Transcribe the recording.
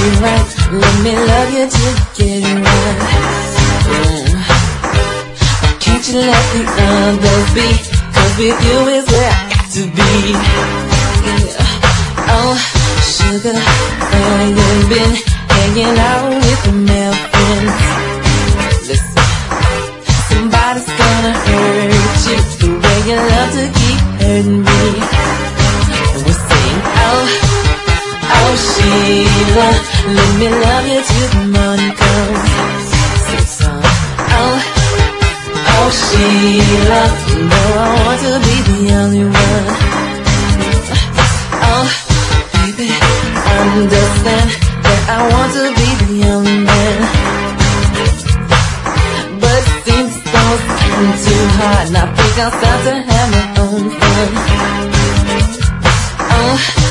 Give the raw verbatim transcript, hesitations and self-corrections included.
it right. Let me love you till you get it right. Mm. Can't you let the others be? Cause with you is where I got to be. Yeah. Oh, sugar, where you been? Hanging out with the male friends. Listen, somebody's gonna hurt you the way you love to keep hurting me. And we're saying, oh, oh Sheila, let me love you till the morning comes. Sing song. Oh, oh Sheila, you know I want to be the only one. Oh, baby, understand that I want to be the only man. But things don't seem too hard, and I think I'll start to have my own fun. Oh,